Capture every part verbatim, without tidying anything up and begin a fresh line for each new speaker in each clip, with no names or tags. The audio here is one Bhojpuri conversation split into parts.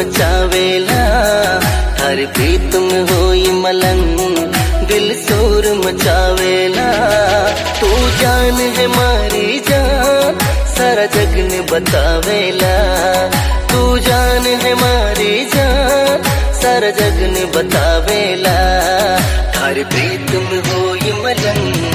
मचावेला, हर प्रीत में होई मलंग दिल शोर मचावेला। तू जान है मारी जान सारा जग ने बतावेला, तू जान है मारी जान सारा जग ने बतावेला, हर प्रीत में होई मलंग।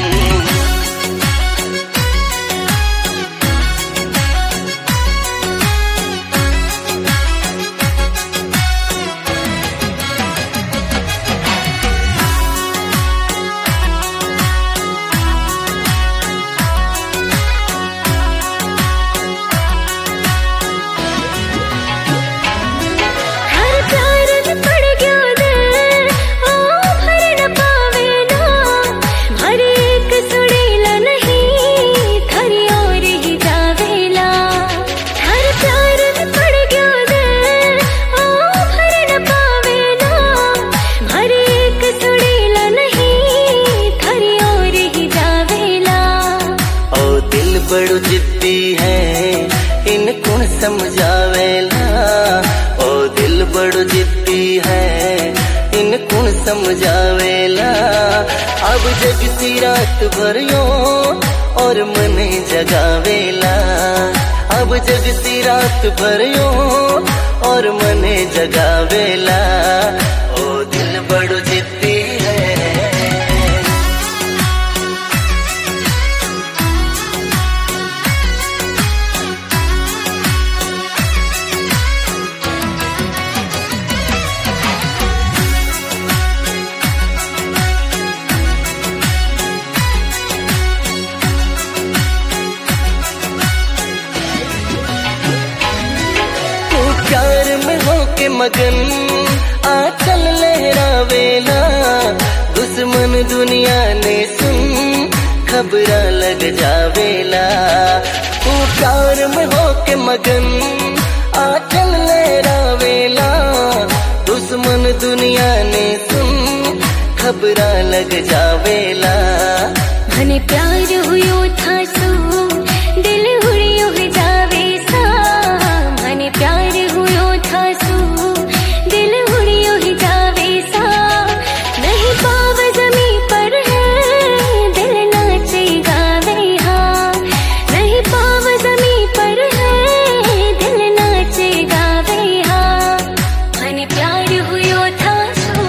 बड़ो जिद्दी है इनको समझावेला, ओ दिल बड़ो जिद्दी है इनको समझावेला। अब जग सी रात भरियो और मने जगावेला, अब जग सी रात भरियो और मने जगावेला, ओ दिल बड़ो जिद्दी है। प्यार में होके मगन आंचल लहरावेला, दुश्मन दुनिया ने सुन खबरा लग जावेला। तू प्यार में होके मगन आंचल लहरावेला, दुश्मन दुनिया ने सुन खबरा लग जावेला।
भने प्यार हुयो था सो दिल हुड़ियो जावे सा, भने प्यार हुयो था सो दिल हुड़ियो जावे सा। नहीं पाव जमी पर है दिल नाचे गावे हाँ, नहीं पाव जमी पर है दिल नाचे गावे हाँ, भने प्यार हुयो था सो।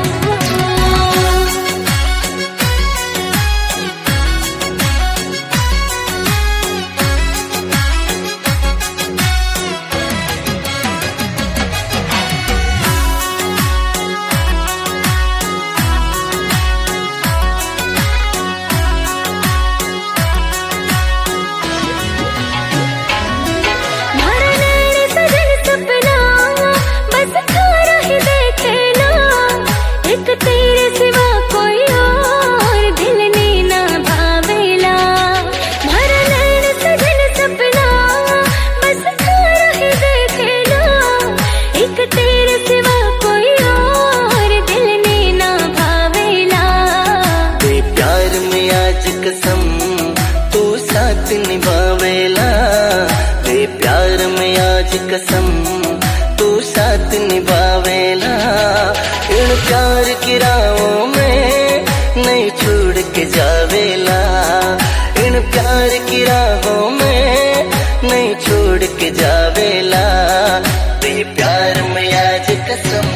कसम तू साथ निभावेला, बे प्यार में आज कसम तू साथ निभावेला। इन प्यार की राहों में नहीं छोड़ के जावेला, इन प्यार की राहों में नहीं छोड़ के जावेला, बे प्यार में आज कसम।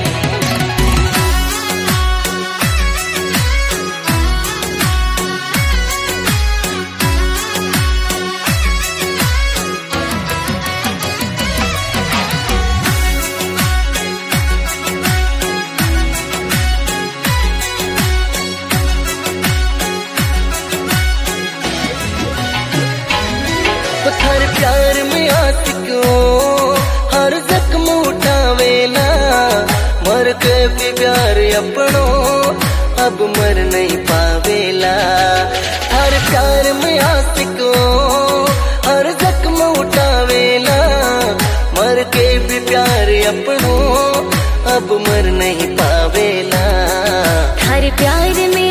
हर प्यार में आशिकों हर जख्म उठावेला, मर के भी प्यार अपनों अब मर नहीं पावेला। हर प्यार में आशिकों हर जख्म उठावेला, मर के भी प्यार अपनों अब मर नहीं पावेला।
हर प्यार में